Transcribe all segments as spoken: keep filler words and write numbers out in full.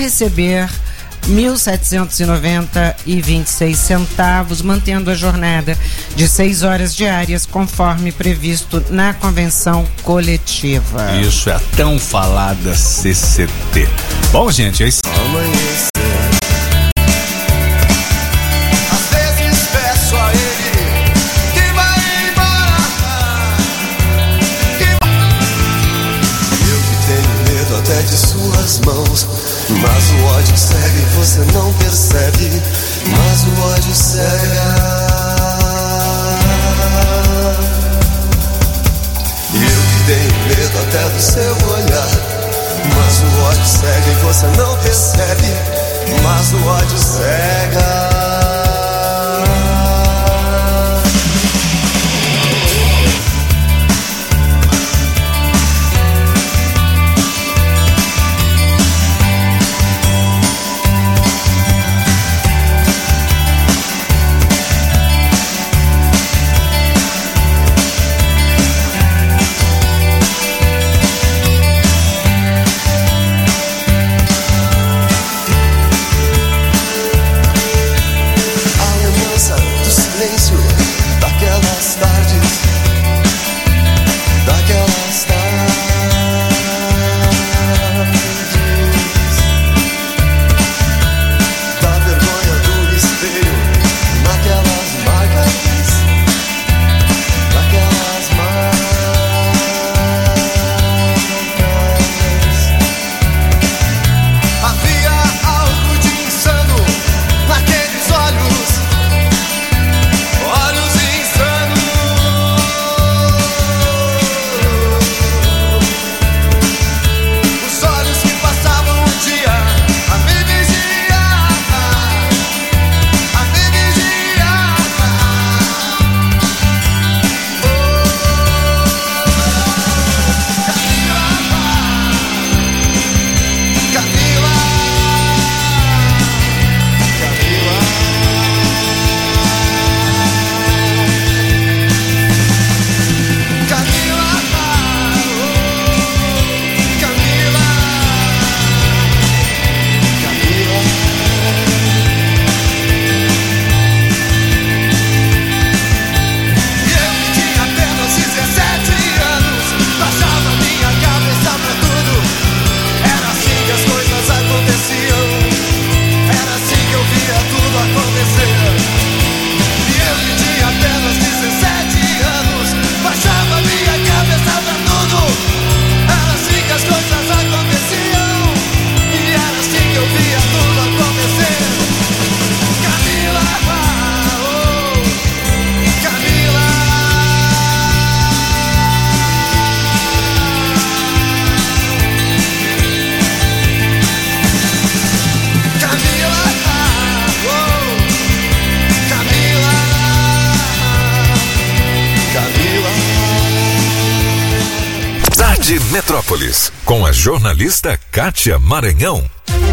receber mil setecentos e noventa reais e vinte e seis centavos, mantendo a jornada de seis horas diárias, conforme previsto na convenção coletiva. Isso é a tão falada C C T. Bom, gente, é isso. De suas mãos, mas o ódio cega e você não percebe, mas o ódio cega. E eu que tenho medo até do seu olhar, mas o ódio cega e você não percebe, mas o ódio cega. Metrópolis, com a jornalista Kátia Maranhão.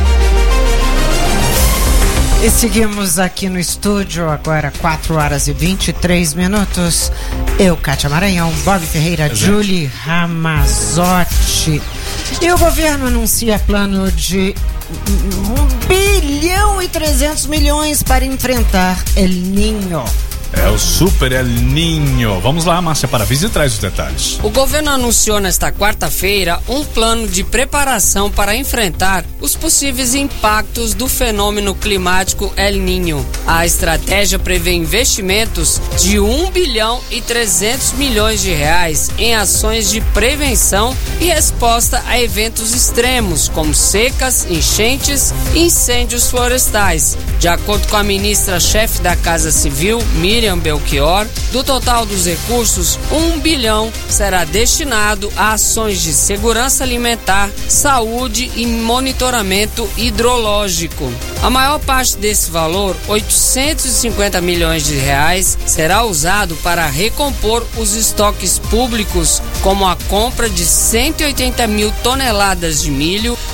E seguimos aqui no estúdio, agora quatro horas e vinte e três minutos. Eu, Kátia Maranhão, Bob Ferreira, é Julie Ramazotti. E o governo anuncia plano de um bilhão e trezentos milhões para enfrentar El Niño. É o Super El Niño. Vamos lá, Márcia Paraviso, e traz os detalhes. O governo anunciou nesta quarta-feira um plano de preparação para enfrentar os possíveis impactos do fenômeno climático El Niño. A estratégia prevê investimentos de um bilhão e trezentos milhões de reais em ações de prevenção e resposta a eventos extremos, como secas, enchentes e incêndios florestais. De acordo com a ministra-chefe da Casa Civil, Miriam Belchior, do total dos recursos, um bilhão será destinado a ações de segurança alimentar, saúde e monitoramento hidrológico. A maior parte desse valor, oitocentos e cinquenta milhões de reais, será usado para recompor os estoques públicos, como a compra de cento e oitenta mil toneladas de milho,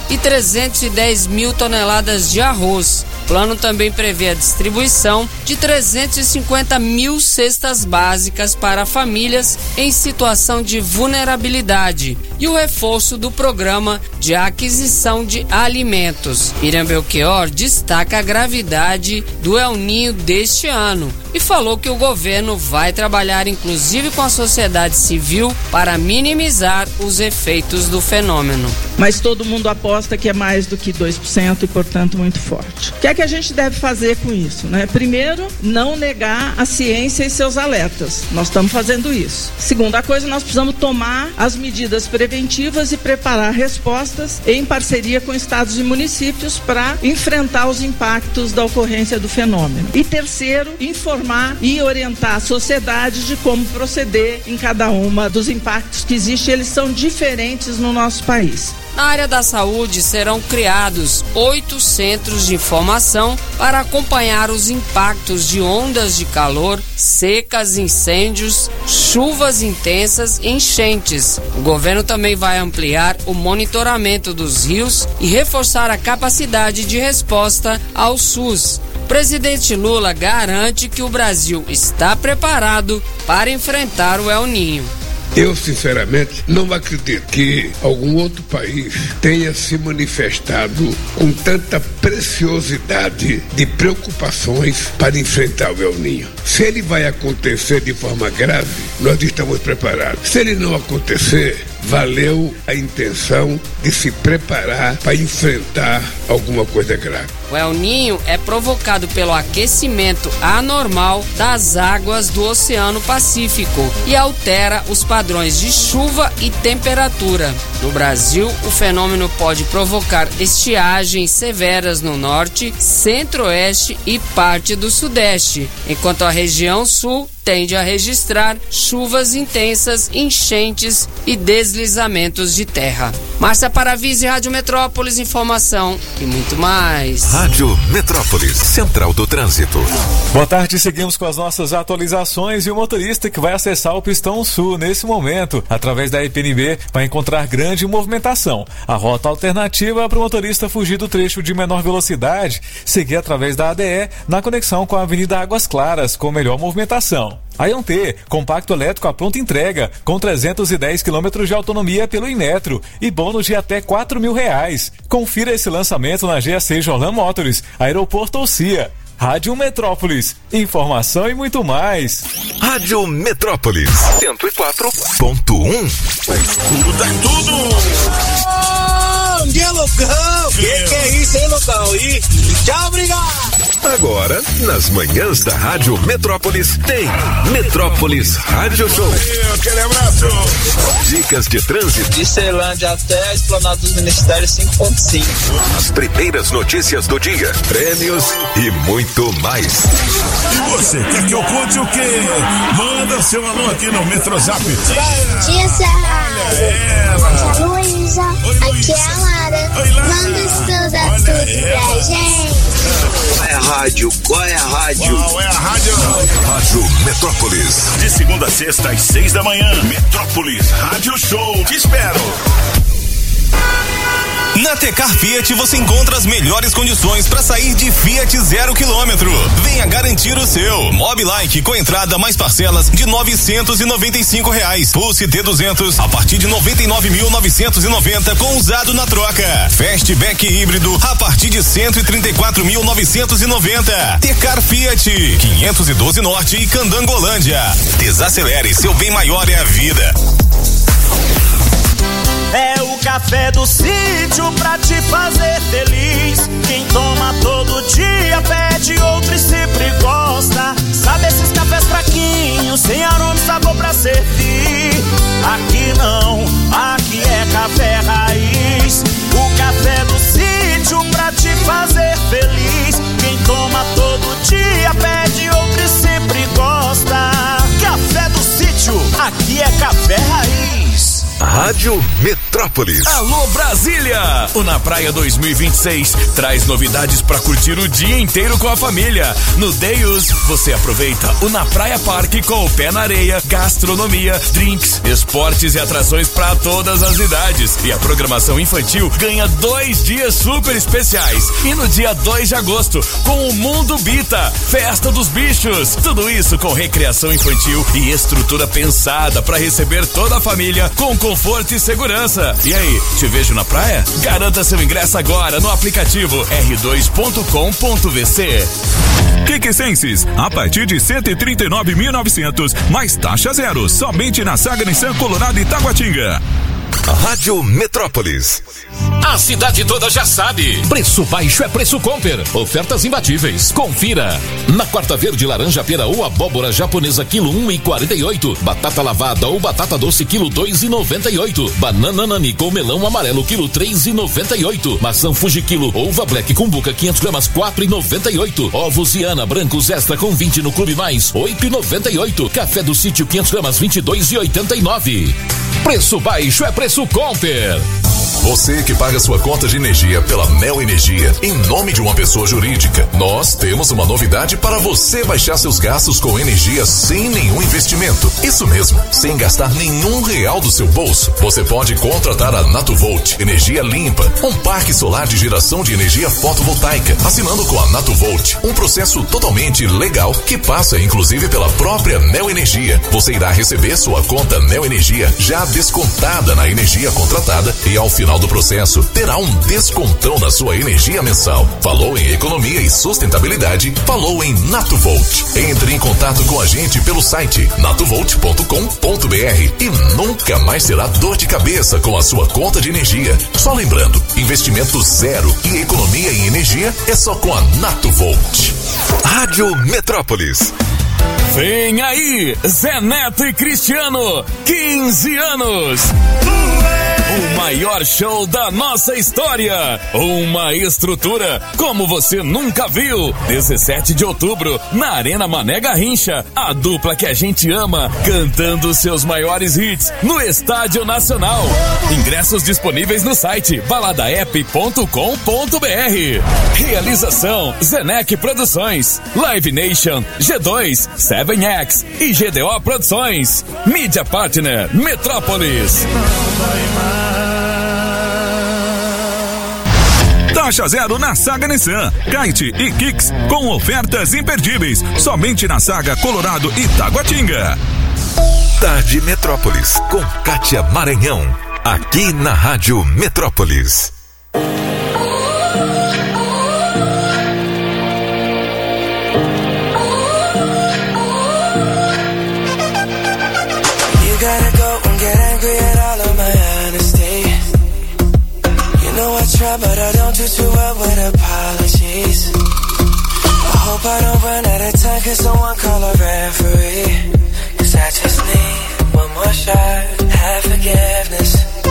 e trezentos e dez mil toneladas de arroz. O plano também prevê a distribuição de trezentos e cinquenta mil cestas básicas para famílias em situação de vulnerabilidade e o reforço do programa de aquisição de alimentos. Miriam Belchior destaca a gravidade do El Niño deste ano e falou que o governo vai trabalhar inclusive com a sociedade civil para minimizar os efeitos do fenômeno. Mas todo mundo aposta que é mais do que dois por cento e, portanto, muito forte. O que é que a gente deve fazer com isso, né? Primeiro, não negar a ciência e seus alertas. Nós estamos fazendo isso. Segunda coisa, nós precisamos tomar as medidas preventivas e preparar respostas em parceria com estados e municípios para enfrentar os impactos da ocorrência do fenômeno. E terceiro, informar e orientar a sociedade de como proceder em cada uma dos impactos que existem. Eles são diferentes no nosso país. Na área da saúde serão criados oito centros de informação para acompanhar os impactos de ondas de calor, secas, incêndios, chuvas intensas e enchentes. O governo também vai ampliar o monitoramento dos rios e reforçar a capacidade de resposta ao SUS. O presidente Lula garante que o Brasil está preparado para enfrentar o El Niño. Eu, sinceramente, não acredito que algum outro país tenha se manifestado com tanta preciosidade de preocupações para enfrentar o El Niño. Se ele vai acontecer de forma grave, nós estamos preparados. Se ele não acontecer, valeu a intenção de se preparar para enfrentar alguma coisa grave. O El Niño é provocado pelo aquecimento anormal das águas do Oceano Pacífico e altera os padrões de chuva e temperatura. No Brasil, o fenômeno pode provocar estiagens severas no norte, centro-oeste e parte do sudeste, enquanto a região sul tende a registrar chuvas intensas, enchentes e deslizamentos de terra. Márcia Paravise, Rádio Metrópolis, informação e muito mais. Rádio Metrópolis, Central do Trânsito. Boa tarde, seguimos com as nossas atualizações e o motorista que vai acessar o Pistão Sul nesse momento, através da E P N B, vai encontrar grande movimentação. A rota alternativa para o motorista fugir do trecho de menor velocidade, seguir através da A D E na conexão com a Avenida Águas Claras, com melhor movimentação. A Ion T, compacto elétrico à pronta entrega, com trezentos e dez quilômetros de autonomia pelo Inmetro e bônus de até quatro mil reais. Confira esse lançamento na G A C Jorlan Motors, Aeroporto ou C I A. Rádio Metrópolis, informação e muito mais. Rádio Metrópolis, cento e quatro ponto um. Escuta tudo! Bom dia, Lucão! Que que é isso, hein, Lucão? E tchau, obrigado! Agora, nas manhãs da Rádio Metrópolis, tem Metrópolis Rádio Show. Aquele abraço! Dicas de trânsito. De Ceilândia até a Esplanada dos Ministérios cinco ponto cinco. As primeiras notícias do dia, prêmios e muito mais. E você, quer que eu conte o quê? Manda seu alô aqui no Metrozap. Bom dia, Serra. Tia Luísa, aqui é a Lara. Manda estudar tudo pra gente. Qual é a rádio? Qual é a rádio? Qual é a rádio? Rádio Metrópolis. De segunda a sexta às seis da manhã. Metrópolis Rádio Show. Te espero. Na Tecar Fiat você encontra as melhores condições para sair de Fiat zero quilômetro. Venha garantir o seu. Mobilike com entrada mais parcelas de novecentos e noventa e cinco reais. Pulse T duzentos a partir de noventa e nove mil novecentos e noventa com usado na troca. Fastback híbrido a partir de cento e trinta e quatro mil novecentos e noventa. Tecar Fiat quinhentos e doze Norte e Candangolândia. Desacelere, seu bem maior é a vida. É o café do sítio pra te fazer feliz. Quem toma todo dia pede outro e sempre gosta. Sabe esses cafés fraquinhos, sem aroma e sabor pra servir? Aqui não, aqui é café raiz. O café do sítio pra te fazer feliz. Quem toma todo dia pede outro e sempre gosta. Café do sítio, aqui é café raiz. Rádio Metrópolis. Metrópolis. Alô Brasília! O Na Praia dois mil e vinte e seis traz novidades para curtir o dia inteiro com a família. No Deus, você aproveita o Na Praia Parque com o pé na areia, gastronomia, drinks, esportes e atrações para todas as idades. E a programação infantil ganha dois dias super especiais. E no dia dois de agosto, com o Mundo Bita, Festa dos Bichos. Tudo isso com recreação infantil e estrutura pensada para receber toda a família com conforto e segurança. E aí, te vejo na praia? Garanta seu ingresso agora no aplicativo r dois ponto com ponto v c. Quequecenses, a partir de cento e trinta e nove mil e novecentos, mais taxa zero, somente na Saga Nissan Colorado e Taguatinga. Rádio Metrópolis. A cidade toda já sabe. Preço baixo é preço Comper. Ofertas imbatíveis. Confira. Na quarta verde, laranja pera ou abóbora japonesa quilo um e quarenta e oito. Batata lavada ou batata doce quilo dois e noventa e oito. Banana nani com melão amarelo quilo três e noventa e oito. Maçã Fuji quilo ou uva black com buca quinhentos gramas quatro e noventa e oito. Ovos Iana brancos extra com vinte no Clube Mais oito e noventa e oito. Café do Sítio quinhentos gramas vinte e dois e oitenta e nove. Preço baixo é preço Comper. Você que paga sua conta de energia pela Neo Energia em nome de uma pessoa jurídica, nós temos uma novidade para você baixar seus gastos com energia sem nenhum investimento. Isso mesmo, sem gastar nenhum real do seu bolso. Você pode contratar a Natuvolt Energia Limpa, um parque solar de geração de energia fotovoltaica, assinando com a Natuvolt, um processo totalmente legal que passa inclusive pela própria Neo Energia. Você irá receber sua conta Neo Energia já descontada na energia contratada e ao final do processo terá um descontão na sua energia mensal. Falou em economia e sustentabilidade, falou em Natuvolt. Entre em contato com a gente pelo site natuvolt ponto com ponto b r e nunca mais terá dor de cabeça com a sua conta de energia. Só lembrando, investimento zero e economia em energia é só com a Natuvolt. Rádio Metrópolis. Vem aí, Zé Neto e Cristiano, quinze anos. O maior show da nossa história. Uma estrutura como você nunca viu. dezessete de outubro, na Arena Mané Garrincha. A dupla que a gente ama, cantando seus maiores hits no Estádio Nacional. Ingressos disponíveis no site baladaep ponto com ponto b r. Realização Zenec Produções, Live Nation, G dois, seven X e G D O Produções. Mídia Partner Metrópolis. Taxa zero na Saga Nissan, Kite e Kicks com ofertas imperdíveis, somente na Saga Colorado e Taguatinga. Tarde Metrópolis com Kátia Maranhão, aqui na Rádio Metrópolis. You gotta go and get angry at all of my honesty. I try, but I don't do too well with apologies. I hope I don't run out of time, cause someone call a referee. Cause I just need one more shot, have forgiveness.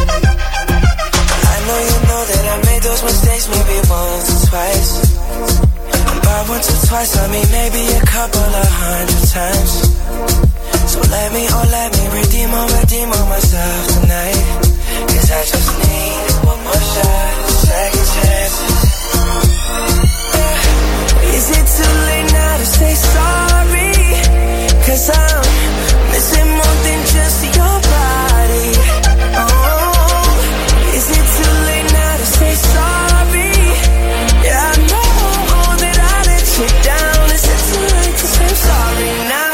I know you know that I made those mistakes maybe once or twice. And by once or twice, I mean maybe a couple of hundred times. So let me, oh let me redeem or redeem on myself tonight. Cause I just need one more shot, second chances. Yeah. Is it too late now to say sorry? Cause I'm missing more than just your body. Oh, is it too late now to say sorry? Yeah, I know that I let you down. Is it too late to say sorry now?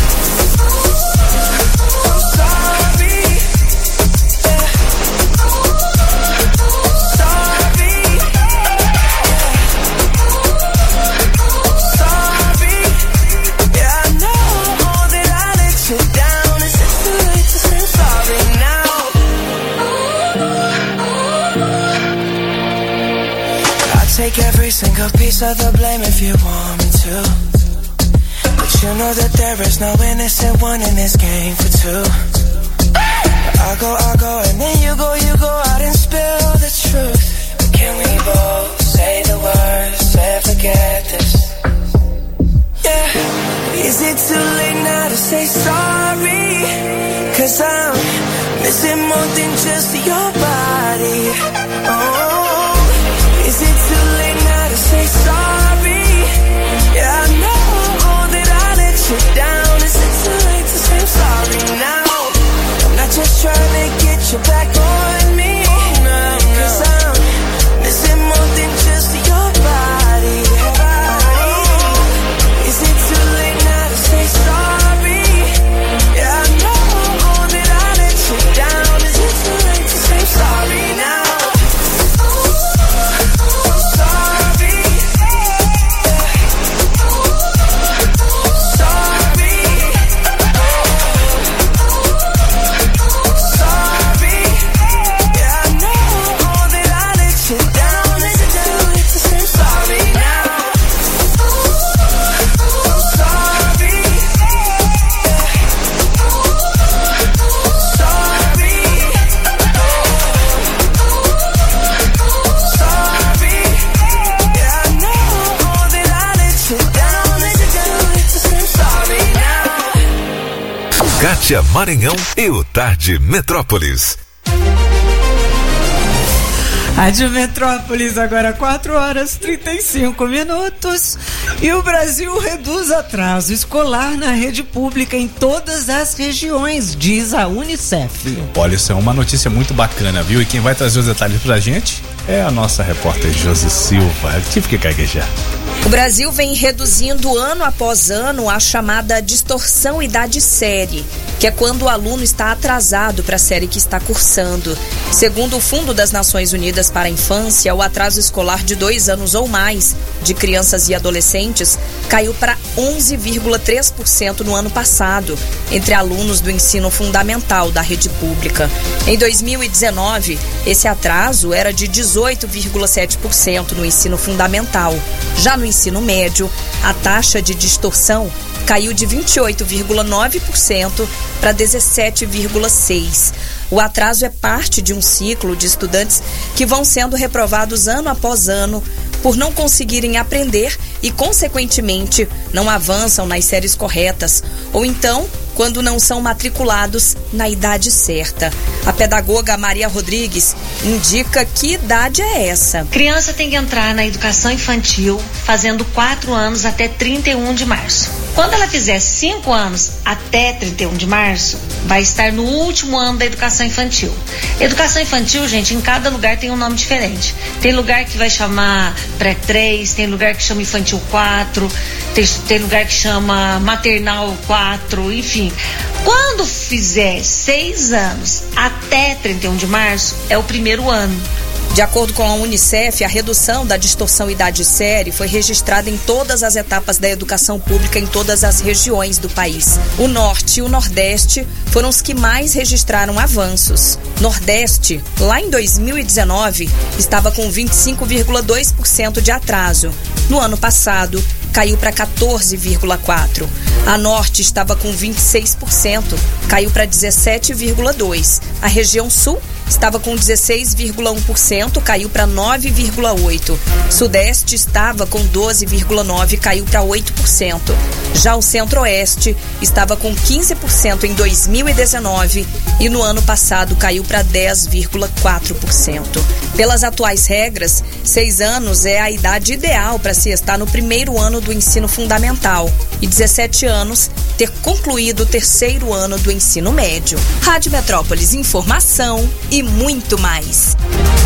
Take every single piece of the blame if you want me to. But you know that there is no innocent one in this game for two. I go, I go, and then you go, you go out and spill the truth. But can we both say the words and forget this? Yeah. Is it too late now to say sorry? Cause I'm missing more than just your body. Kátia Maranhão e o Tarde Metrópolis. Rádio Metrópolis, agora quatro horas e trinta e cinco minutos. E o Brasil reduz atraso escolar na rede pública em todas as regiões, diz a Unicef. Olha, isso é uma notícia muito bacana, viu? E quem vai trazer os detalhes pra gente é a nossa repórter Josi Silva. Eu tive que gaguejar. O Brasil vem reduzindo ano após ano a chamada distorção idade-série, que é quando o aluno está atrasado para a série que está cursando. Segundo o Fundo das Nações Unidas para a Infância, o atraso escolar de dois anos ou mais de crianças e adolescentes caiu para onze vírgula três por cento no ano passado, entre alunos do ensino fundamental da rede pública. Em dois mil e dezenove, esse atraso era de dezoito vírgula sete por cento no ensino fundamental. Já no ensino médio, a taxa de distorção caiu de vinte e oito vírgula nove por cento para dezessete vírgula seis por cento. O atraso é parte de um ciclo de estudantes que vão sendo reprovados ano após ano por não conseguirem aprender e, consequentemente, não avançam nas séries corretas, ou então quando não são matriculados na idade certa. A pedagoga Maria Rodrigues indica que idade é essa. Criança tem que entrar na educação infantil fazendo quatro anos até trinta e um de março. Quando ela fizer cinco anos até trinta e um de março, vai estar no último ano da educação infantil. Educação infantil, gente, em cada lugar tem um nome diferente. Tem lugar que vai chamar pré três, tem lugar que chama infantil quatro, tem, tem lugar que chama maternal quatro, enfim. Quando fizer seis anos até trinta e um de março, é o primeiro ano. De acordo com a Unicef, a redução da distorção idade-série foi registrada em todas as etapas da educação pública em todas as regiões do país. O Norte e o Nordeste foram os que mais registraram avanços. Nordeste, lá em dois mil e dezenove, estava com vinte e cinco vírgula dois por cento de atraso. No ano passado, caiu para quatorze vírgula quatro por cento. A Norte estava com vinte e seis por cento, caiu para dezessete vírgula dois por cento. A região Sul estava com dezesseis vírgula um por cento, caiu para nove vírgula oito por cento. Sudeste estava com doze vírgula nove por cento, caiu para oito por cento. Já o Centro-Oeste estava com quinze por cento em dois mil e dezenove e no ano passado caiu para dez vírgula quatro por cento. Pelas atuais regras, seis anos é a idade ideal para se estar no primeiro ano do ensino fundamental e dezessete anos ter concluído o terceiro ano do ensino médio. Rádio Metrópolis, informação e muito mais.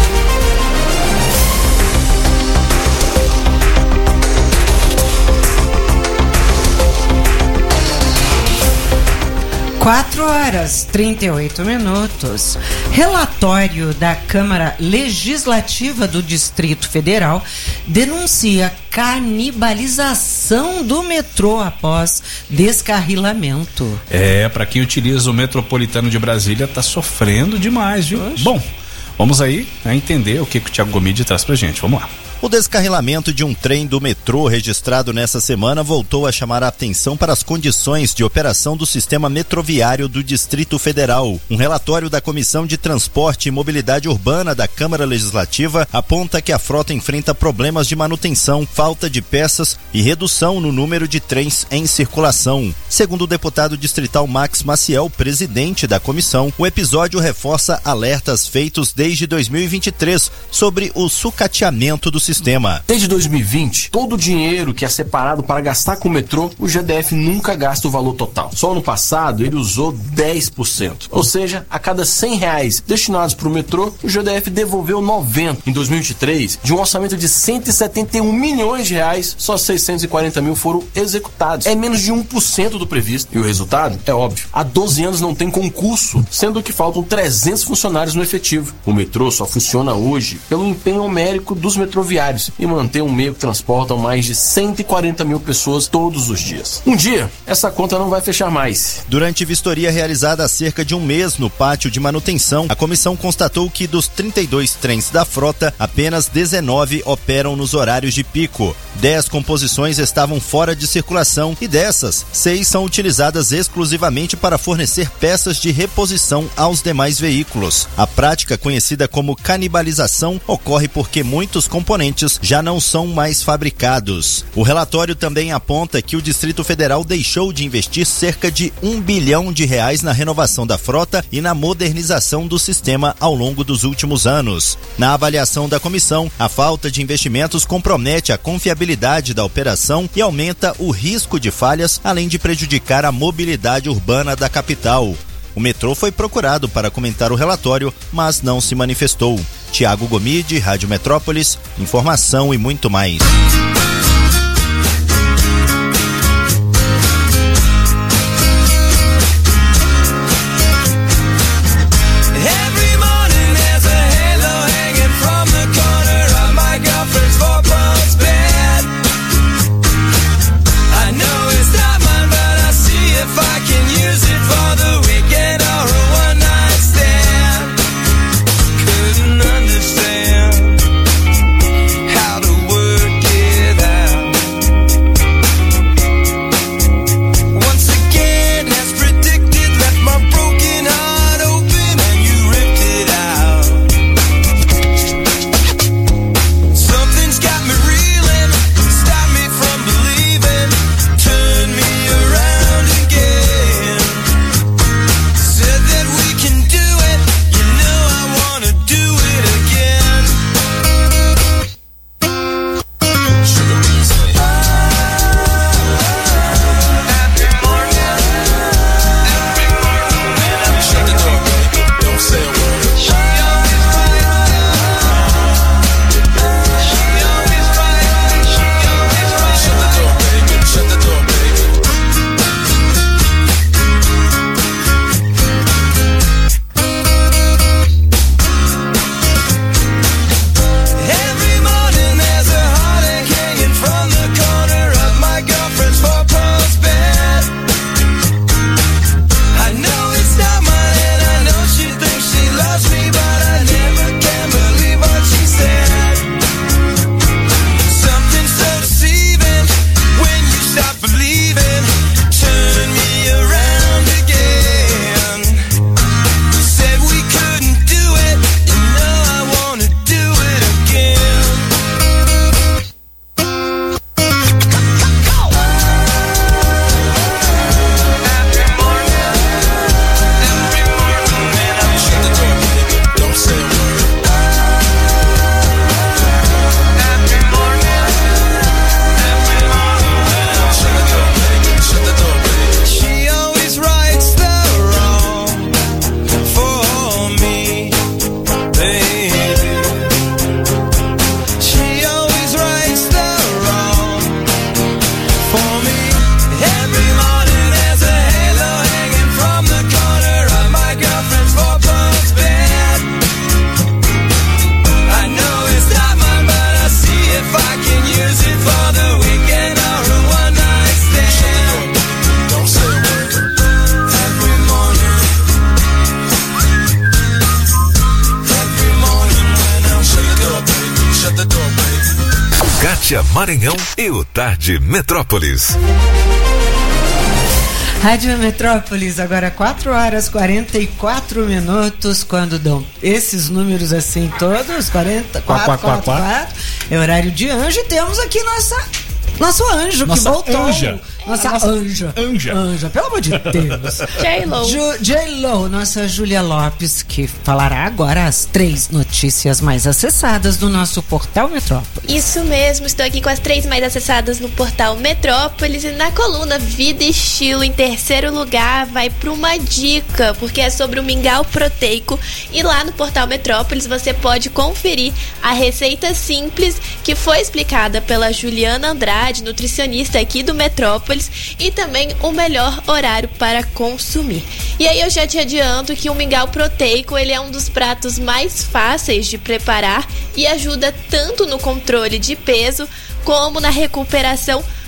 quatro horas e trinta e oito minutos. Relatório da Câmara Legislativa do Distrito Federal denuncia canibalização do metrô após descarrilamento. É, para quem utiliza o metropolitano de Brasília, tá sofrendo demais, viu? Oxe. Bom, vamos aí a entender o que, que o Thiago Gomide traz pra gente. Vamos lá. O descarrilamento de um trem do metrô registrado nessa semana voltou a chamar a atenção para as condições de operação do sistema metroviário do Distrito Federal. Um relatório da Comissão de Transporte e Mobilidade Urbana da Câmara Legislativa aponta que a frota enfrenta problemas de manutenção, falta de peças e redução no número de trens em circulação. Segundo o deputado distrital Max Maciel, presidente da comissão, o episódio reforça alertas feitos desde dois mil e vinte e três sobre o sucateamento do sistema. Desde dois mil e vinte, todo o dinheiro que é separado para gastar com o metrô, o G D F nunca gasta o valor total. Só ano passado ele usou dez por cento. Ou seja, a cada cem reais destinados para o metrô, o G D F devolveu noventa. Em dois mil e vinte e três, de um orçamento de cento e setenta e um milhões de reais, só seiscentos e quarenta mil foram executados. É menos de um por cento do previsto. E o resultado é óbvio. Há doze anos não tem concurso, sendo que faltam trezentos funcionários no efetivo. O metrô só funciona hoje pelo empenho homérico dos metroviários e manter um meio que transporta mais de cento e quarenta mil pessoas todos os dias. Um dia, essa conta não vai fechar mais. Durante vistoria realizada há cerca de um mês no pátio de manutenção, a comissão constatou que dos trinta e dois trens da frota, apenas dezenove operam nos horários de pico. dez composições estavam fora de circulação e dessas, seis são utilizadas exclusivamente para fornecer peças de reposição aos demais veículos. A prática, conhecida como canibalização, ocorre porque muitos componentes existentes já não são mais fabricados. O relatório também aponta que o Distrito Federal deixou de investir cerca de um bilhão de reais na renovação da frota e na modernização do sistema ao longo dos últimos anos. Na avaliação da comissão, a falta de investimentos compromete a confiabilidade da operação e aumenta o risco de falhas, além de prejudicar a mobilidade urbana da capital. O metrô foi procurado para comentar o relatório, mas não se manifestou. Tiago Gomide, Rádio Metrópolis, informação e muito mais. Maranhão e o Tarde Metrópolis. Rádio Metrópolis, agora quatro horas e quarenta e quatro minutos, quando dão esses números assim todos, quarenta, quatro, quatro, quatro, é horário de anjo, e temos aqui nossa, nosso anjo nossa que voltou. Anja. Nossa, nossa anja. Anja. Anja, pelo amor de Deus. J-Lo. J-Lo, nossa Júlia Lopes, que falará agora as três notícias mais acessadas do nosso portal Metrópolis. Isso mesmo, estou aqui com as três mais acessadas no portal Metrópolis, e na coluna Vida e Estilo, em terceiro lugar, vai para uma dica, porque é sobre o mingau proteico, e lá no portal Metrópolis você pode conferir a receita simples que foi explicada pela Juliana Andrade, nutricionista aqui do Metrópolis, e também o melhor horário para consumir. E aí eu já te adianto que o mingau proteico, ele é um dos pratos mais fáceis de preparar e ajuda tanto no controle de peso como na recuperação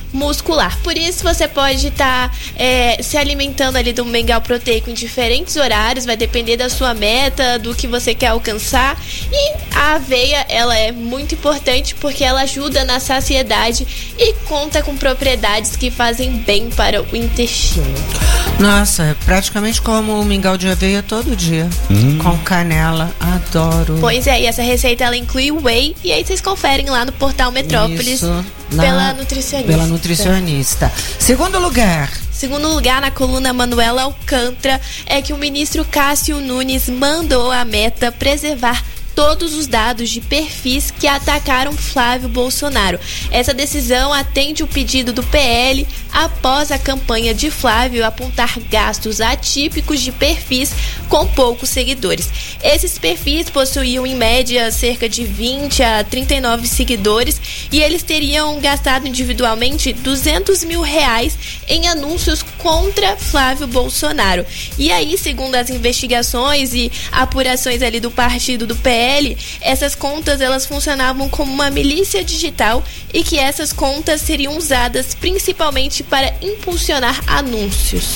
muscular. Por isso você pode estar tá, é, se alimentando ali do mingau proteico em diferentes horários, vai depender da sua meta, do que você quer alcançar. E a aveia, ela é muito importante porque ela ajuda na saciedade e conta com propriedades que fazem bem para o intestino. Nossa, praticamente como um mingau de aveia todo dia, hum. com canela, adoro. Pois é, e essa receita ela inclui whey, e aí vocês conferem lá no portal Metrópolis. Isso, pela nutricionista. Pela nutricionista. Segundo lugar. Segundo lugar, na coluna Manuela Alcântara, é que o ministro Cássio Nunes mandou a Meta preservar todos os dados de perfis que atacaram Flávio Bolsonaro. Essa decisão atende o pedido do P L após a campanha de Flávio apontar gastos atípicos de perfis com poucos seguidores. Esses perfis possuíam em média cerca de vinte a trinta e nove seguidores e eles teriam gastado individualmente duzentos mil reais em anúncios contra Flávio Bolsonaro. E aí, segundo as investigações e apurações ali do partido do P L, essas contas elas funcionavam como uma milícia digital e que essas contas seriam usadas principalmente para impulsionar anúncios.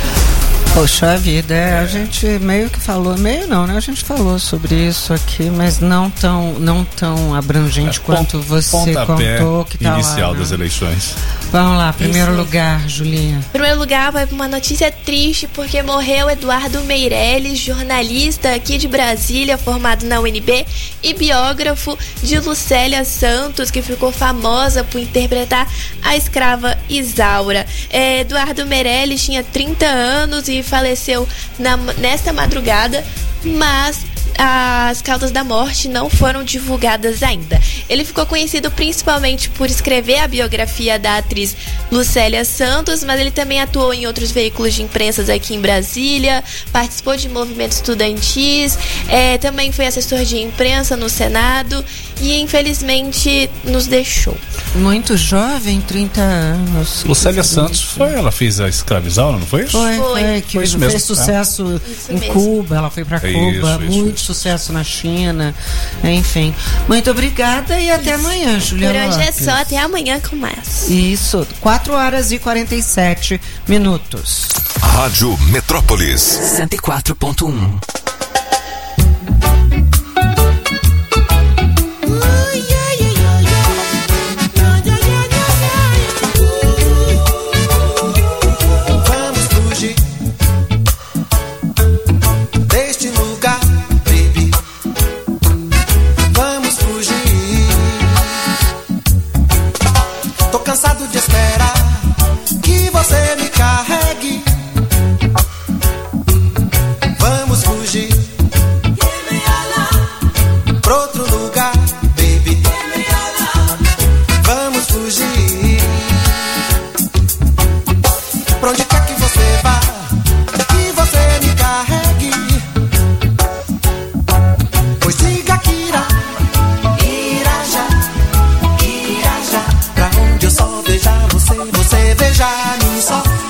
Poxa vida, a gente meio que falou, meio não, né? A gente falou sobre isso aqui, mas não tão, não tão abrangente é, quanto você contou que tá inicial lá, das né? eleições. Vamos lá, primeiro isso. lugar, Julinha. Primeiro lugar, vai para uma notícia triste, porque morreu Eduardo Meirelles, jornalista aqui de Brasília, formado na U N B e biógrafo de Lucélia Santos, que ficou famosa por interpretar a escrava Isaura. É, Eduardo Meirelles tinha trinta anos e faleceu na, nesta madrugada, mas as causas da morte não foram divulgadas ainda. Ele ficou conhecido principalmente por escrever a biografia da atriz Lucélia Santos, mas ele também atuou em outros veículos de imprensa aqui em Brasília, participou de movimentos estudantis, é, também foi assessor de imprensa no Senado e infelizmente nos deixou. Muito jovem, trinta anos. Lucélia Santos foi, ela fez a Escravizaura, não foi isso? Foi, foi, foi que foi fez sucesso é. em Cuba, ela foi pra Cuba, isso, muito isso, sucesso isso. na China, enfim. Muito obrigada e até isso. amanhã, Juliana. Por hoje é só, até amanhã com mais. Isso, quatro horas e quarenta e sete minutos. Rádio Metrópolis cento e quatro ponto um. Cansado de esperar que você me carregue. Vamos fugir pra outro lugar, baby. Vamos fugir. Pra onde quer que você vá, que você me carregue. Pois diga que irá, irá já, irá já. Pra onde eu só veja você, você veja a mim só.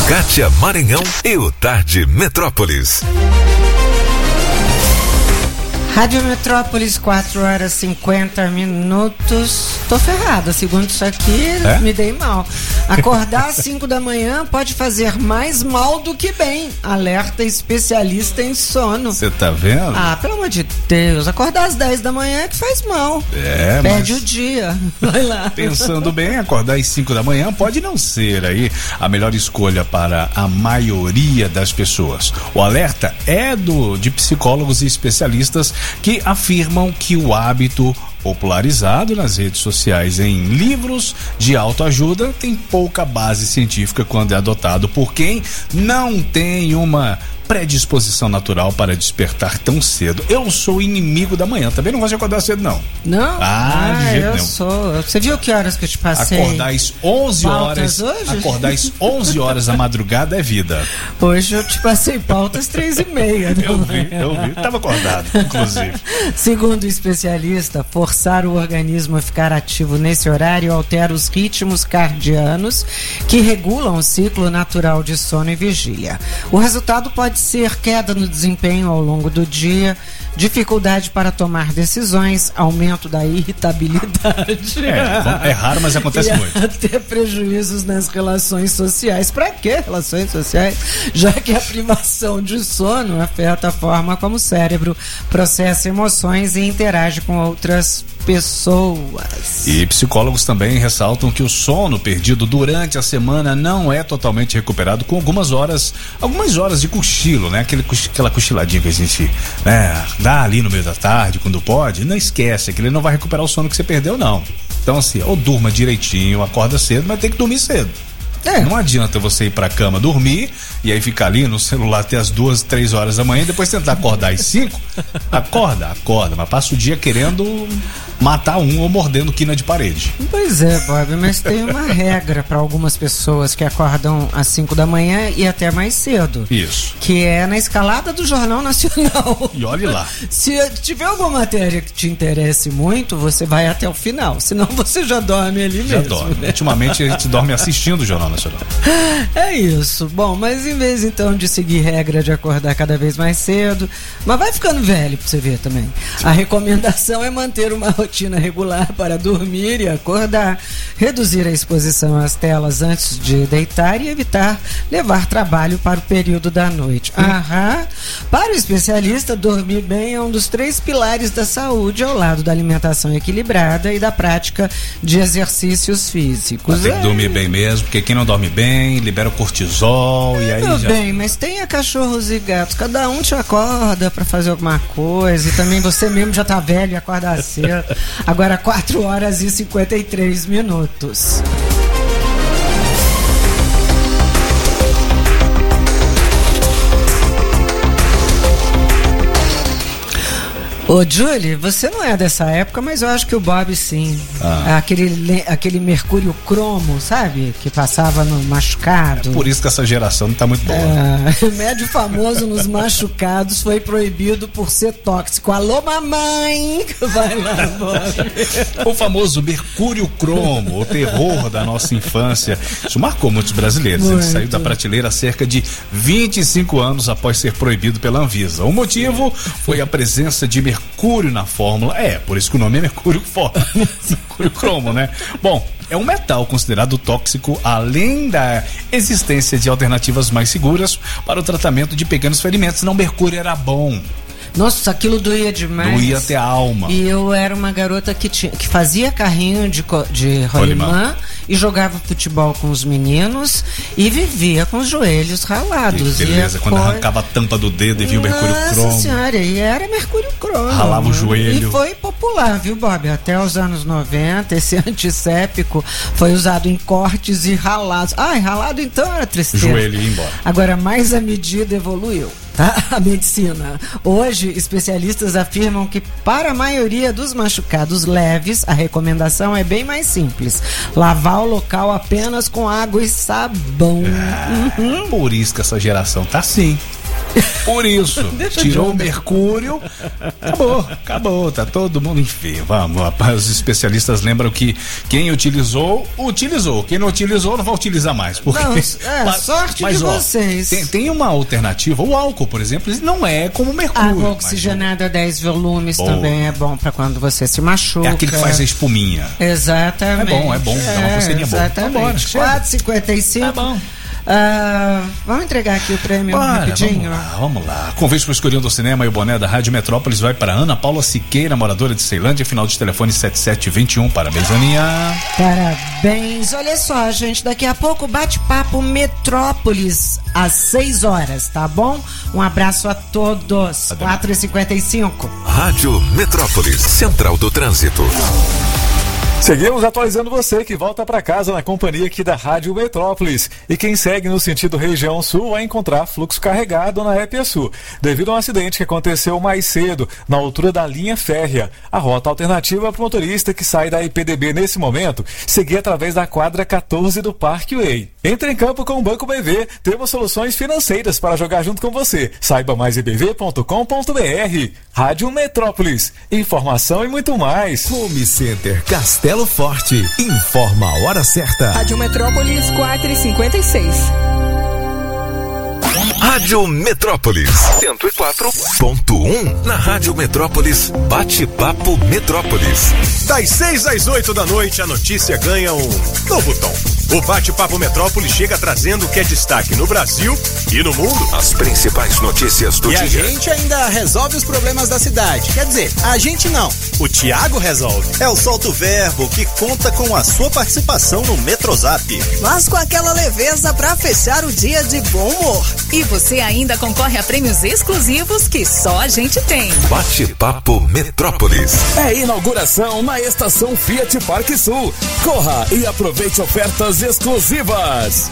Kátia Maranhão e o Tarde Metrópolis. Rádio Metrópolis, quatro horas e cinquenta minutos. Tô ferrada, segundo isso aqui, é? Me dei mal. Acordar às cinco da manhã pode fazer mais mal do que bem. Alerta especialista em sono. Você tá vendo? Ah, pelo amor de Deus, acordar às dez da manhã é que faz mal. É, Perde mas... o dia. Vai lá. Pensando bem, acordar às cinco da manhã pode não ser aí a melhor escolha para a maioria das pessoas. O alerta é do de psicólogos e especialistas que afirmam que o hábito popularizado nas redes sociais em livros de autoajuda tem pouca base científica quando é adotado por quem não tem uma predisposição natural para despertar tão cedo. Eu sou inimigo da manhã, também não gosto de acordar cedo, não. Não? Ah, ah de jeito eu nenhum. sou. Você viu que horas que eu te passei? Acordar às onze horas. Hoje? Acordar às onze horas da madrugada é vida. Hoje eu te passei pautas três e meia. Eu vi, eu vi. Tava acordado, inclusive. Segundo o especialista, forçar o organismo a ficar ativo nesse horário altera os ritmos cardianos que regulam o ciclo natural de sono e vigília. O resultado pode ser queda no desempenho ao longo do dia, dificuldade para tomar decisões, aumento da irritabilidade. É, é raro, mas acontece e muito. Até prejuízos nas relações sociais. Para que relações sociais? Já que a privação de sono afeta a forma como o cérebro processa emoções e interage com outras pessoas. E psicólogos também ressaltam que o sono perdido durante a semana não é totalmente recuperado com algumas horas, algumas horas de cochilo, né? Aquele, aquela cochiladinha que a gente, né, dá ali no meio da tarde, quando pode. Não esquece, que ele não vai recuperar o sono que você perdeu, não. Então assim, ou durma direitinho, acorda cedo, mas tem que dormir cedo. É. Não adianta você ir pra cama dormir e aí ficar ali no celular até as duas, três horas da manhã e depois tentar acordar às cinco. Acorda, acorda, mas passa o dia querendo matar um ou mordendo quina de parede. Pois é, Bob, mas tem uma regra para algumas pessoas que acordam às cinco da manhã e até mais cedo. Isso. Que é na escalada do Jornal Nacional. E olhe lá. Se tiver alguma matéria que te interesse muito, você vai até o final. Senão você já dorme ali já mesmo. Já dorme. Né? Ultimamente a gente dorme assistindo o Jornal Nacional. É isso. Bom, mas em vez então de seguir regra de acordar cada vez mais cedo, mas vai ficando velho pra você ver também. A recomendação é manter uma rotina regular para dormir e acordar, reduzir a exposição às telas antes de deitar e evitar levar trabalho para o período da noite. Aham. Para o especialista, dormir bem é um dos três pilares da saúde, ao lado da alimentação equilibrada e da prática de exercícios físicos. Tem que dormir bem mesmo, porque quem não dorme bem, libera o cortisol é, e aí meu já... bem, mas tenha cachorros e gatos, cada um te acorda pra fazer alguma coisa e também você mesmo já tá velho e acorda cedo. Agora quatro horas e cinquenta e três minutos. Ô, Julie, você não é dessa época, mas eu acho que o Bob sim. Ah. Aquele, aquele mercúrio cromo, sabe? Que passava no machucado. É por isso que essa geração não tá muito boa. É, remédio famoso nos machucados foi proibido por ser tóxico. Alô, mamãe! Vai lá, Bob. O famoso mercúrio cromo, o terror da nossa infância. Isso marcou muitos brasileiros. Muito. Ele saiu da prateleira há cerca de vinte e cinco anos após ser proibido pela Anvisa. O motivo foi a presença de mercúrio mercúrio na fórmula, é, por isso que o nome é mercúrio fórmula, mercúrio cromo, né? Bom, é um metal considerado tóxico, além da existência de alternativas mais seguras para o tratamento de pequenos ferimentos. Não, mercúrio era bom. Nossa, aquilo doía demais. Doía até a alma. E eu era uma garota que, tinha, que fazia carrinho de, de rolimã e jogava futebol com os meninos e vivia com os joelhos ralados. Que beleza, e quando foi... arrancava a tampa do dedo e vinha o mercúrio cromo. Nossa senhora, e era mercúrio cromo. Ralava o joelho. E foi popular, viu, Bob? Até os anos noventa, esse antisséptico foi usado em cortes e ralados. Ai, ralado então era tristeza. Joelho ia embora. Agora, mais a medida evoluiu. Tá? A medicina. Hoje, especialistas afirmam que para a maioria dos machucados leves, a recomendação é bem mais simples: lavar o local apenas com água e sabão. Ah, uhum. Por isso que essa geração tá assim. Por isso, tirou o mercúrio, acabou, acabou, tá todo mundo enfim. Vamos, rapaz, os especialistas lembram que quem utilizou, utilizou. Quem não utilizou, não vai utilizar mais. Porque, não, é, mas, sorte mas, de ó, vocês. Tem, tem uma alternativa, o álcool, por exemplo, ele não é como o mercúrio. Água oxigenada a dez volumes Boa. também é bom pra quando você se machuca. É aquele que faz a espuminha. Exatamente. É bom, é bom, dá uma coceirinha boa. Exatamente. quatro e cinquenta e cinco. Tá bom. Uh, vamos entregar aqui o prêmio Bora, rapidinho. Vamos lá, vamos lá. Convite para o Escurinho do Cinema e o boné da Rádio Metrópolis vai para Ana Paula Siqueira, moradora de Ceilândia, final de telefone sete sete dois um. Parabéns, Aninha. Parabéns. Olha só, gente, daqui a pouco bate-papo Metrópolis às seis horas, tá bom? Um abraço a todos. quatro e cinquenta e cinco. Rádio Metrópolis, Central do Trânsito. Seguimos atualizando você que volta para casa na companhia aqui da Rádio Metrópolis. E quem segue no sentido região sul vai encontrar fluxo carregado na E P Sul, devido a um acidente que aconteceu mais cedo, na altura da linha férrea. A rota alternativa para o motorista que sai da I P D B nesse momento, seguir através da quadra quatorze do Parkway. Entre em campo com o Banco B V, temos soluções financeiras para jogar junto com você. Saiba mais em b v ponto com ponto b r. Rádio Metrópolis, informação e muito mais. Home Center Castelo Forte, informa a hora certa. Rádio Metrópolis quatro e cinquenta e seis. Rádio Metrópolis cento e quatro ponto um. Na Rádio Metrópolis, bate-papo Metrópolis. Das seis às oito da noite, a notícia ganha um novo tom. O Bate-Papo Metrópolis chega trazendo o que é destaque no Brasil e no mundo. As principais notícias do e dia. E a gente ainda resolve os problemas da cidade. Quer dizer, a gente não. O Thiago resolve. É o Solto Verbo que conta com a sua participação no Metrozap. Mas com aquela leveza pra fechar o dia de bom humor. E você ainda concorre a prêmios exclusivos que só a gente tem. Bate-Papo Metrópolis. É inauguração na estação Fiat Parque Sul. Corra e aproveite ofertas exclusivas.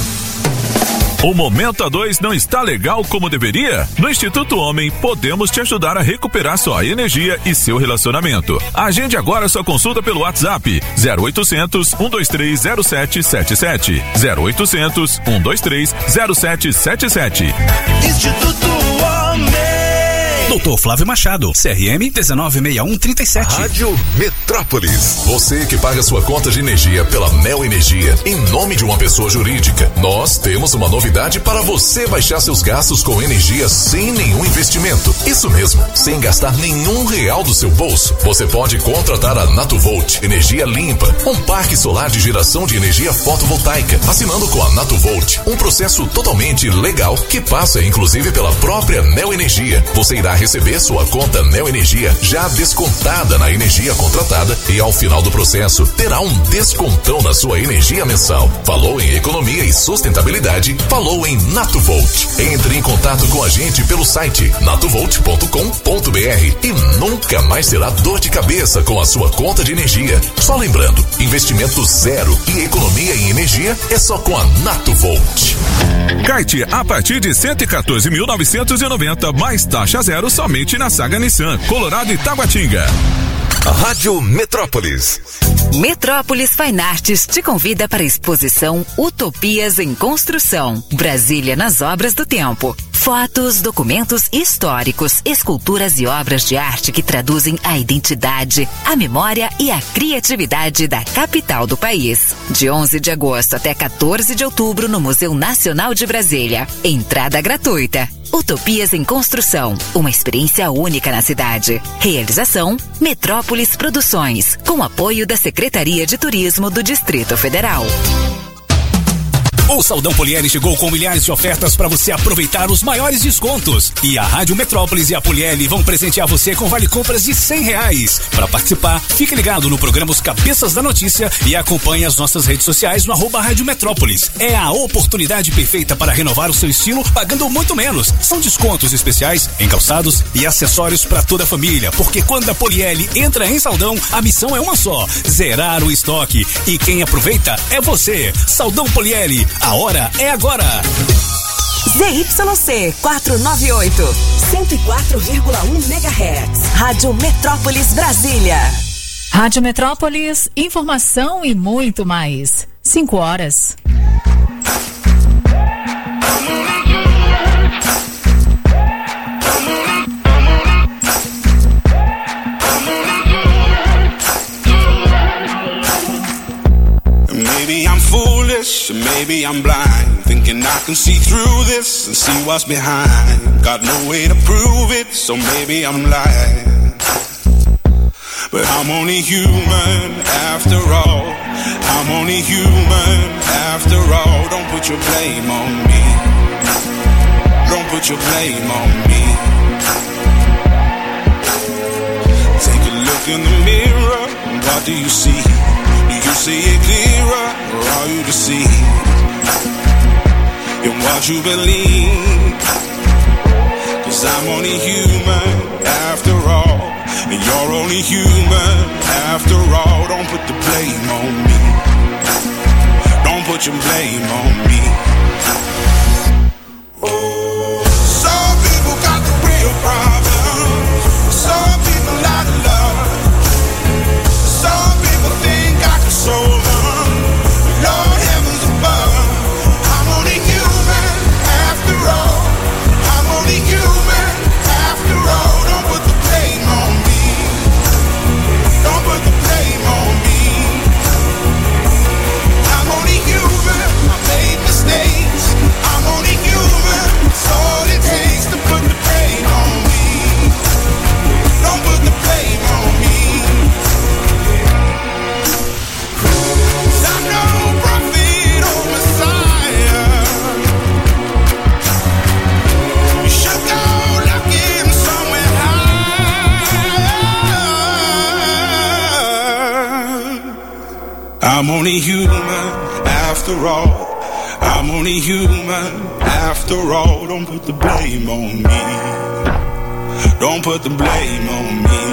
O Momento A dois não está legal como deveria? No Instituto Homem, podemos te ajudar a recuperar sua energia e seu relacionamento. Agende agora sua consulta pelo WhatsApp zero oitocentos, um dois três zero sete sete sete. zero oitocentos, um dois três zero sete sete sete. Instituto Homem. Doutor Flávio Machado, C R M um nove seis um três sete. Rádio Metrópolis. Você que paga sua conta de energia pela Mel Energia em nome de uma pessoa jurídica. Nós temos uma novidade para você baixar seus gastos com energia sem nenhum investimento. Isso mesmo, sem gastar nenhum real do seu bolso. Você pode contratar a Natuvolt, energia limpa, um parque solar de geração de energia fotovoltaica, assinando com a Natuvolt, um processo totalmente legal que passa inclusive pela própria Mel Energia. Você irá receber sua conta Neo Energia já descontada na energia contratada e ao final do processo terá um descontão na sua energia mensal. Falou em economia e sustentabilidade? Falou em Natuvolt. Entre em contato com a gente pelo site natuvolt ponto com ponto b r e nunca mais terá dor de cabeça com a sua conta de energia. Só lembrando, investimento zero e economia em energia é só com a Natuvolt. Kite a partir de cento e quatorze mil novecentos e noventa mais taxa zero somente na Saga Nissan, Colorado e Taguatinga. Rádio Metrópolis. Metrópolis Fine Arts te convida para a exposição Utopias em Construção, Brasília nas Obras do Tempo. Fotos, documentos históricos, esculturas e obras de arte que traduzem a identidade, a memória e a criatividade da capital do país. De onze de agosto até quatorze de outubro no Museu Nacional de Brasília. Entrada gratuita. Utopias em Construção, uma experiência única na cidade. Realização Metrópolis Produções, com apoio da Secretaria de Turismo do Distrito Federal. O Saldão Polieri chegou com milhares de ofertas para você aproveitar os maiores descontos. E a Rádio Metrópolis e a Polieri vão presentear você com vale compras de cem reais. Para participar, fique ligado no programa Os Cabeças da Notícia e acompanhe as nossas redes sociais no arroba Rádio Metrópolis. É a oportunidade perfeita para renovar o seu estilo pagando muito menos. São descontos especiais em calçados e acessórios para toda a família. Porque quando a Polieri entra em Saldão, a missão é uma só: zerar o estoque. E quem aproveita é você. Saldão Polieri. A hora é agora. Z Y C quatrocentos e noventa e oito, cento e quatro vírgula um megahertz. Rádio Metrópolis Brasília. Rádio Metrópolis, informação e muito mais. Cinco horas. maybe I'm blind, thinking I can see through this and see what's behind. Got no way to prove it, so maybe I'm lying. But I'm only human after all. I'm only human after all. Don't put your blame on me. Don't put your blame on me. Take a look in the mirror, what do you see? Do you see it clearer, or are you deceived in what you believe? Cause I'm only human after all, and you're only human after all. Don't put the blame on me. Don't put your blame on me. Oh, some people got the real problem. Some people out of love. Some people think I can solve them. Lord heavens above, I'm only human after all. I'm only human after all. Don't put the blame on me. Don't put the blame on me. I'm only human. I made mistakes. I'm only human. It's all it takes to put the blame on me. Don't put the blame on me. 'Cause I'm no prophet or Messiah. You should go looking somewhere higher. I'm only human after all. I'm only human after all. Don't put the blame on me. Don't put the blame on me.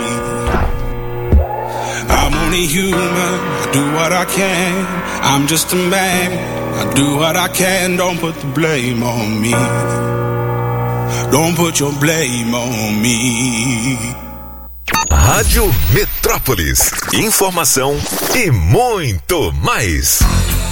I'm only human. I do what I can. I'm just a man. I do what I can. Don't put the blame on me. Don't put your blame on me. Rádio Metrópolis. Informação e muito mais.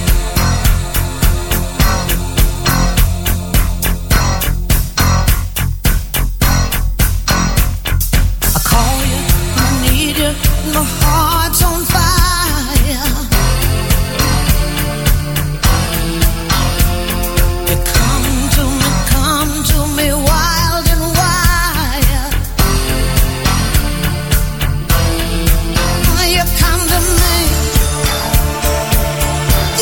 I call you, I need you, my heart's on fire. You come to me, come to me wild and wild. You come to me,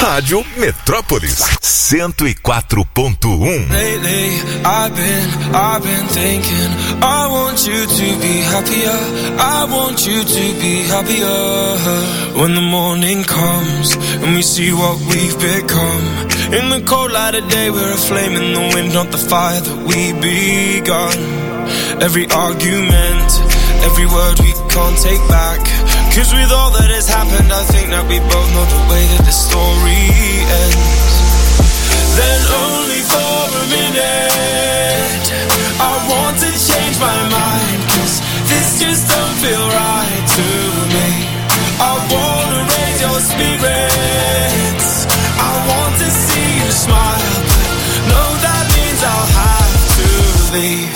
Rádio Metrópolis cento e quatro ponto um. Lately, I've been, I've been thinking, I want you to be happier, I want you to be happier. When the morning comes and we see what we've become, in the cold light of day we're a flame in the wind, not the fire that we begun. Every argument, every word we can't take back, 'cause with all that has happened I think that we both know the way that the story ends. Then only for a minute I want to change my mind, 'cause this just don't feel right to me. I wanna raise your spirits, I want to see you smile, but no, that means I'll have to leave.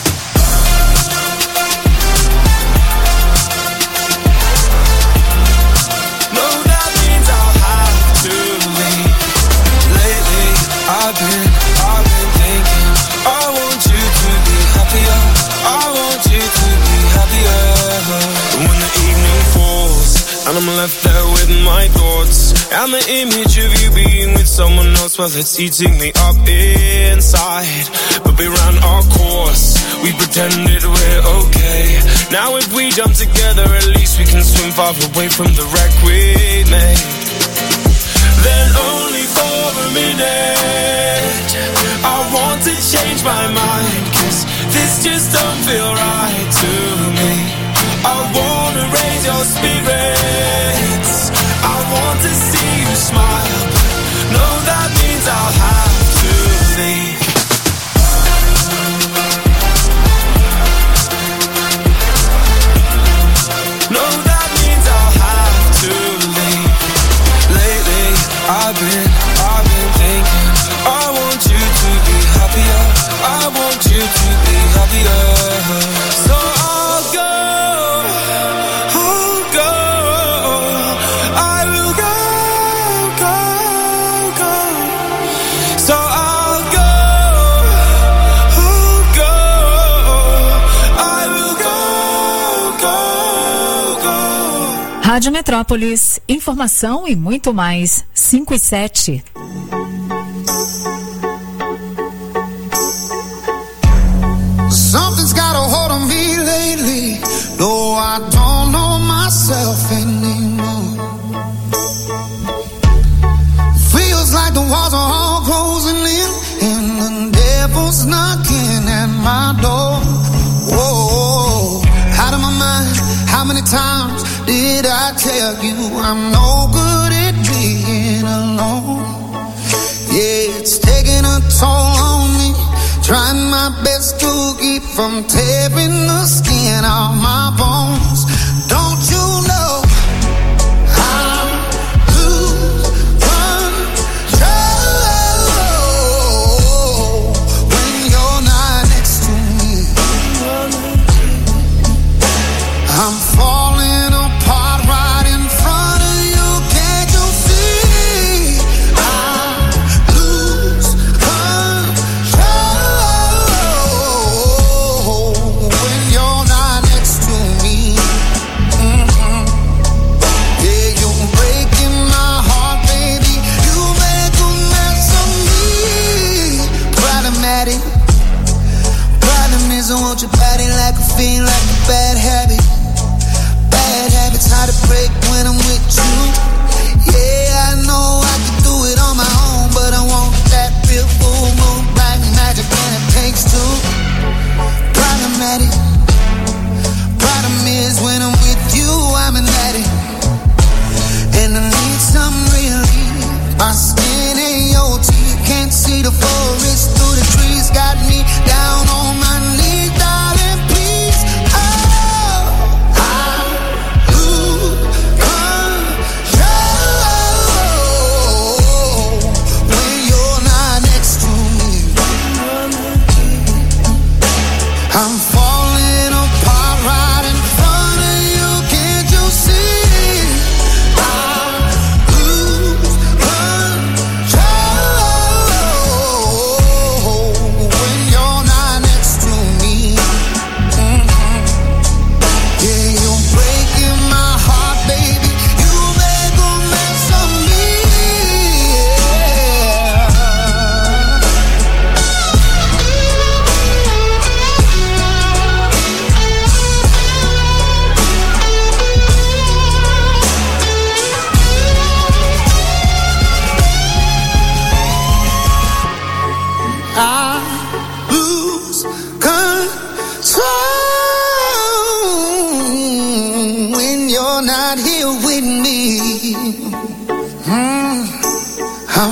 I've been, I've been thinking, I want you to be happier, I want you to be happier. When the evening falls and I'm left there with my thoughts, and the image of you being with someone else, well, it's eating me up inside. But we ran our course, we pretended we're okay. Now if we jump together, at least we can swim far away from the wreck we made. Then only for a minute I want to change my mind, 'cause this just don't feel right to me. I wanna raise your spirits, I want to see you smile, but no, that means I'll have to leave. No, that means I'll have to leave. Lately I've been, I've been thinking, I want you to be happier, I want you to be happier. So I'll go, I'll go, I will go, go, go. So I'll go, I'll go, I will go, go, go. Rádio Metrópolis, informação e muito mais. cinco e sete. Something's got a hold on me lately, though I don't know myself anymore. Feels like the walls are all closing in and the devil's knocking at my door. Whoa, out of my mind, how many times did I tell you I'm no good at being alone? Yeah, it's taking a toll on me, trying my best to keep from tearing the skin off my bones. Don't you know I lose control when you're not next to me? I'm falling apart right in front of you. Can't you see? I lose control when you're not next to me. Mm-hmm. Yeah, you're breaking my heart, baby. You make a mess of me. Problematic. Problem is I want your body like a fiend, like a bad habit. Bad habits hard to break when I'm with you. Yeah, I know I can do it on my own, but I want that real full moon black magic, and it takes two. Problematic. Problem is when I'm with you, I'm an addict, and I need some relief. My skin ain't your teeth, can't see the forest through the trees. Got me down on my knees, darling, please. Oh, I lose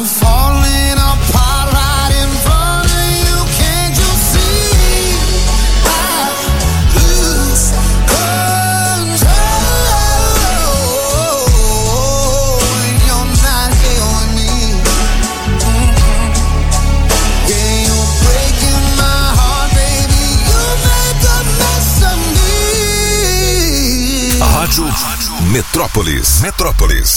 falling apart right in front of you. Can't you see? I lose control when you're not here with me. Mm-hmm. Yeah, you're breaking my heart, baby. You make a mess of me. Rádio Metrópolis. Metrópolis.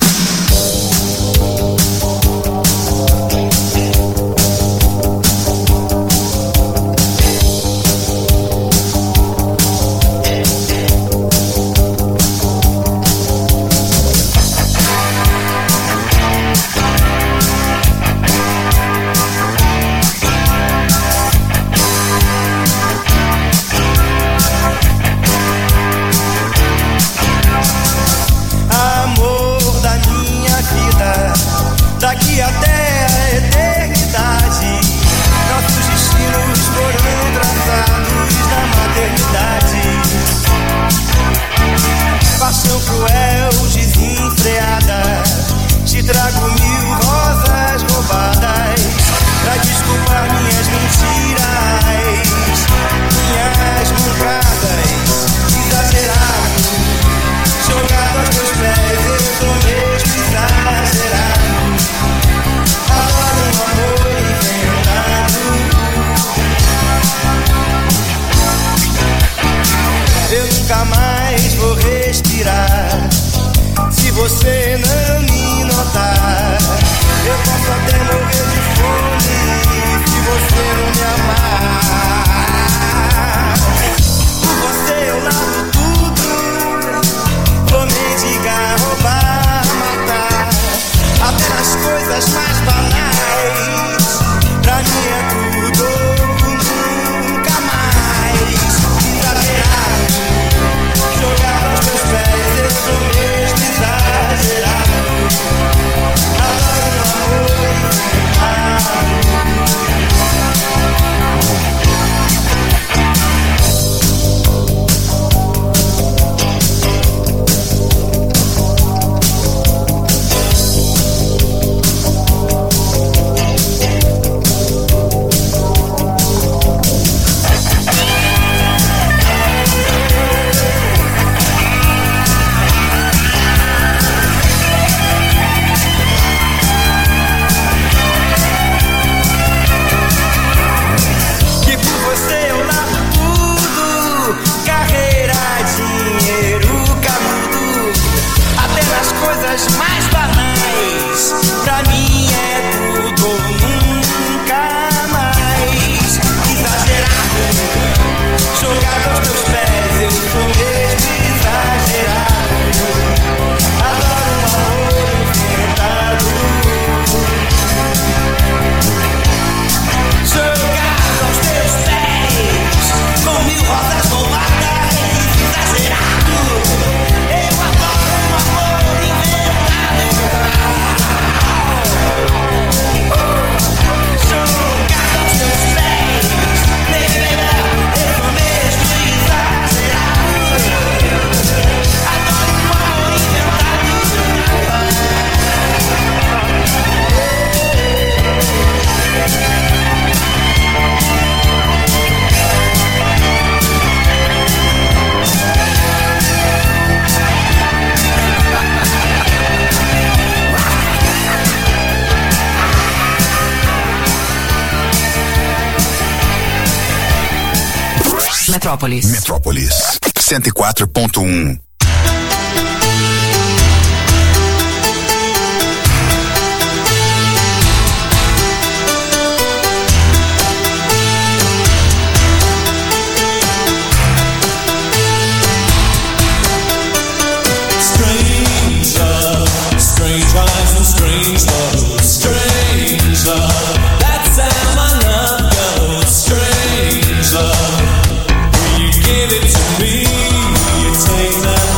Daqui até a eternidade, nossos destinos foram traçados na maternidade. Paixão cruel, desenfreada, te trago mil rosas roubadas pra desculpar minhas mentiras, minhas mancadas, exagerado, jogado aos teus pés, eu tô mesmo exagerado. Adoro um amor inventado. Eu nunca mais vou respirar se você não me notar. Eu posso até morrer de fome se você não me amar. Por você eu largo tudo, vou mendigar, roubar, matar, até nas coisas mais banais. Pra mim é tudo ou nunca mais. Exagerado, jogar aos teus pés, eu sou mesmo exagerado. Adoro um amor mais banais. Pra mim é tudo ou nunca mais. Exagerado, jogado aos teus pés, eu sou mesmo exagerado. Adoro um amor inventado. Jogado aos teus pés, com mil rosas roubadas, exagerado. Eu adoro um amor Metrópolis. Metrópolis. cento e quatro ponto um. Strange eyes and strange love, strange love. That's how my love goes. Strange love. Will you give it to me? You take my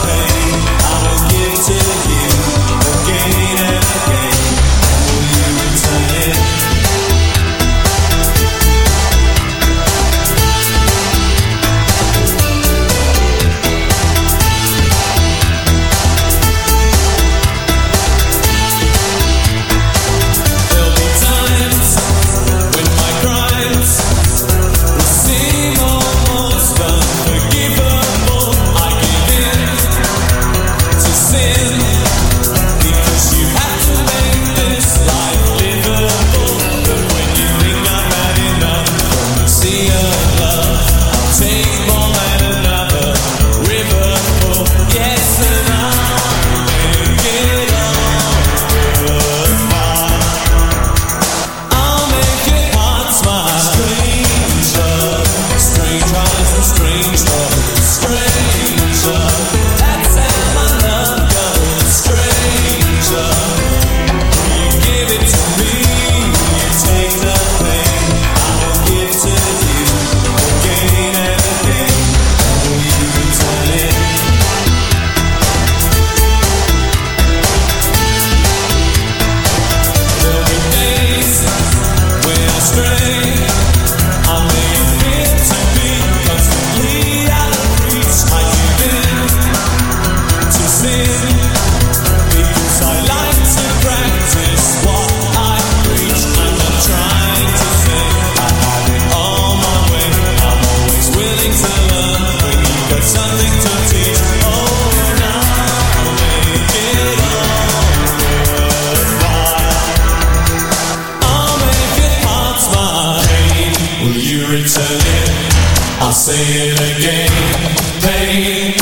I'll say it again, pain,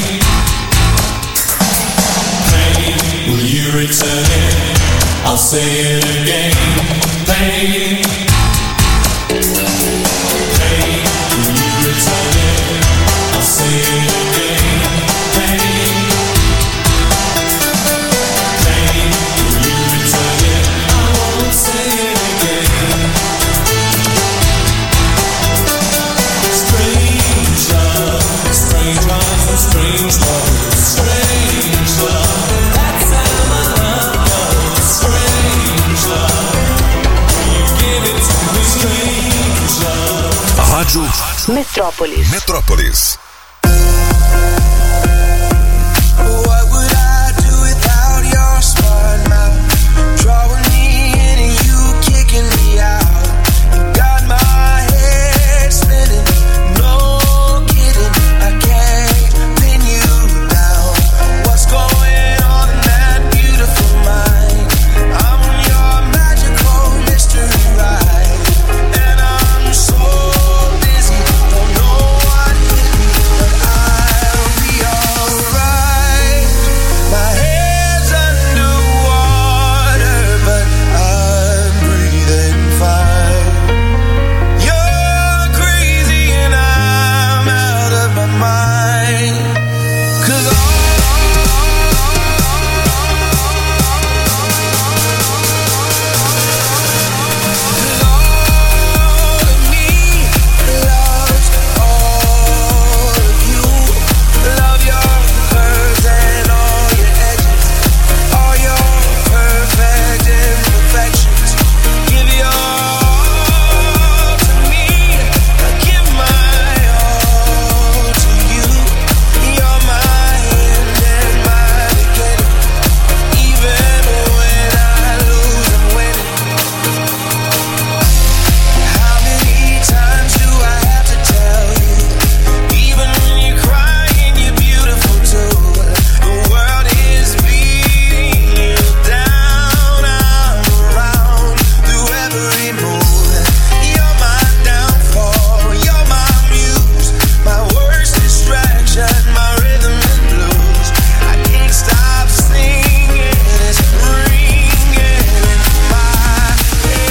pain, will you return it? I'll say it again, pain, pain, will you return it? I'll say it again, pain, pain, will you return it? I won't say it again. Strange love, strange love, strange love. That's how my love goes. Strange love, will you give it to me? Strange love. Rádio Metrópolis. Metrópolis.